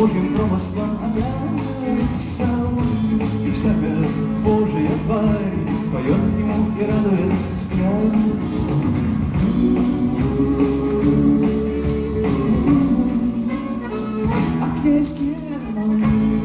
Божьим промыслом опять и всякая Божья тварь поет ему и радует взгляд. А князь Герман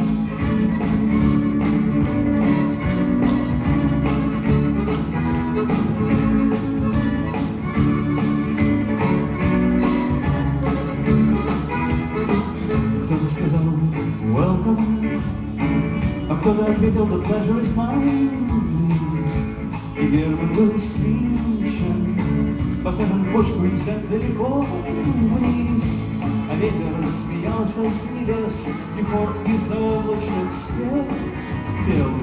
welcome, а кто-то ответил, the pleasure is mine, и Герман был свинчен, посажен в почку и взят далеко вниз, а ветер смеялся с небес, и хор из заоблачных свет пел.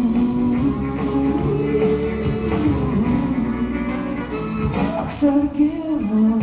Ах, сэр Герман,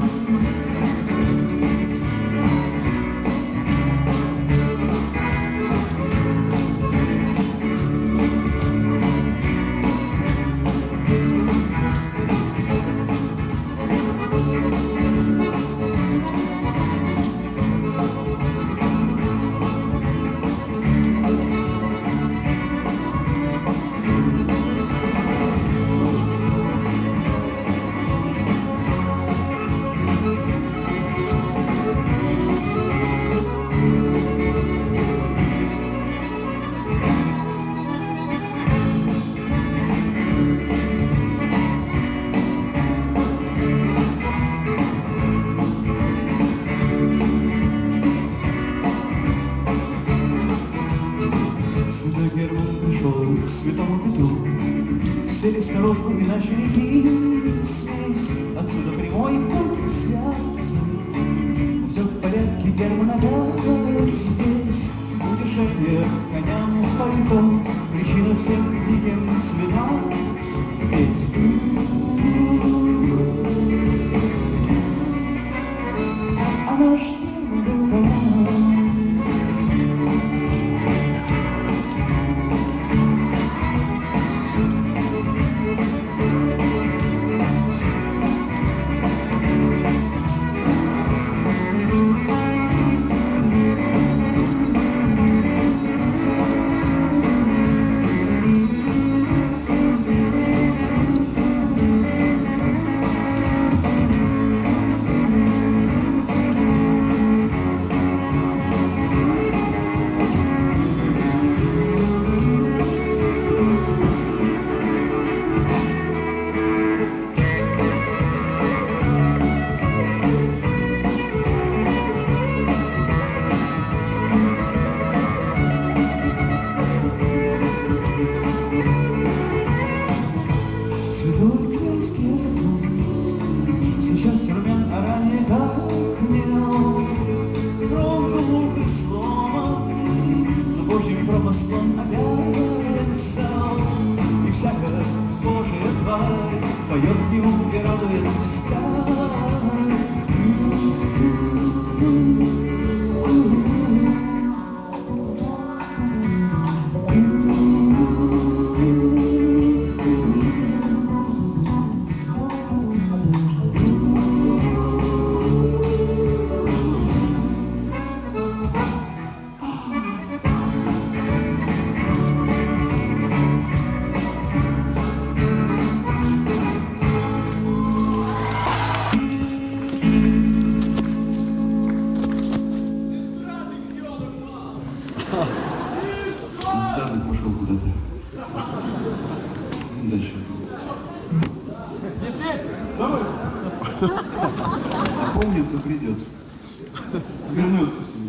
Герман пришел к святому Петру, сели в сторожку и начали пить смесь. Отсюда прямой путь связан. Все в порядке, Герман опять здесь. Утешение коням в пальто, причина всем диким цветам. Ведь а наш Герман был там. Сейчас румян, а ранее как мел. Громко лук и сломан, но Божьим промыслом опять сел. И всякая Божья тварь поет ему и радует взгляд. Здарный пошел куда-то. Дальше. Опомнится, придет. Вернется в семью.